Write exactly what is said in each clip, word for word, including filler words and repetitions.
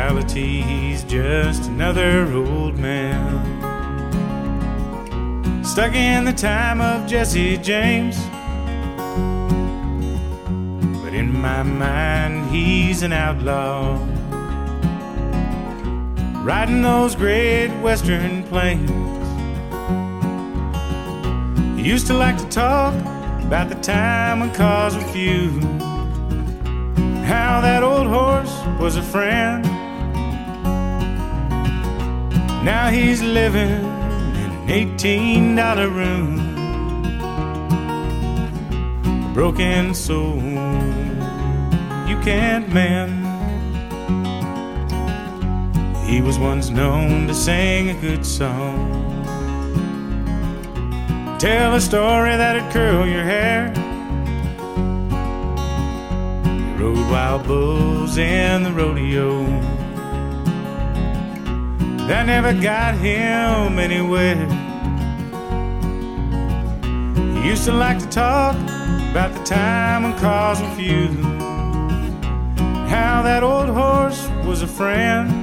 reality, he's just another old man, stuck in the time of Jesse James. But in my mind, he's an outlaw, riding those great western plains. He used to like to talk about the time when cars were few, how that old horse was a friend. Now he's living in an eighteen dollar room, a broken soul you can't mend. He was once known to sing a good song, tell a story that'd curl your hair. He rode wild bulls in the rodeo, that never got him anywhere. He used to like to talk about the time when cars were few, how that old horse was a friend.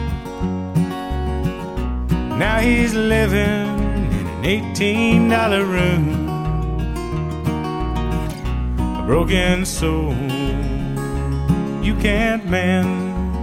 Now he's living in an eighteen dollar room, a broken soul you can't mend.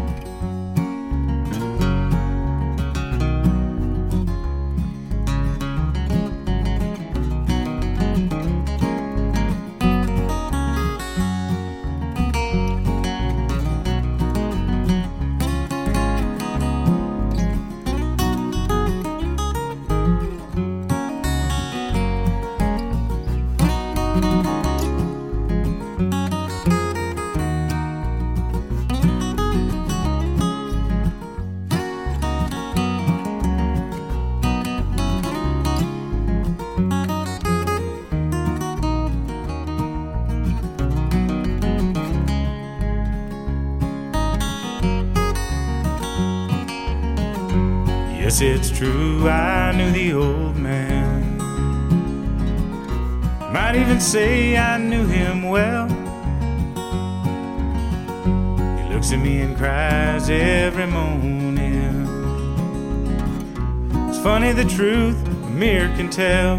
Yes, it's true, I knew the old man, might even say I knew him well. He looks at me and cries every morning. It's funny the truth a mirror can tell.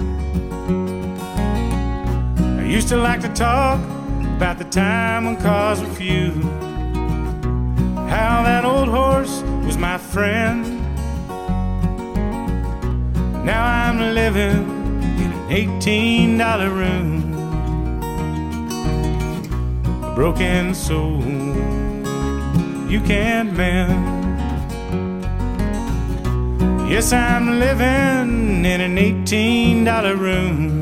I used to like to talk about the time when cars were few, how that old horse was my friend. Now I'm living in an eighteen dollar room, a broken soul you can't mend. Yes, I'm living in an eighteen dollar room,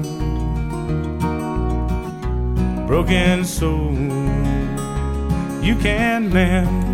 a broken soul you can't mend.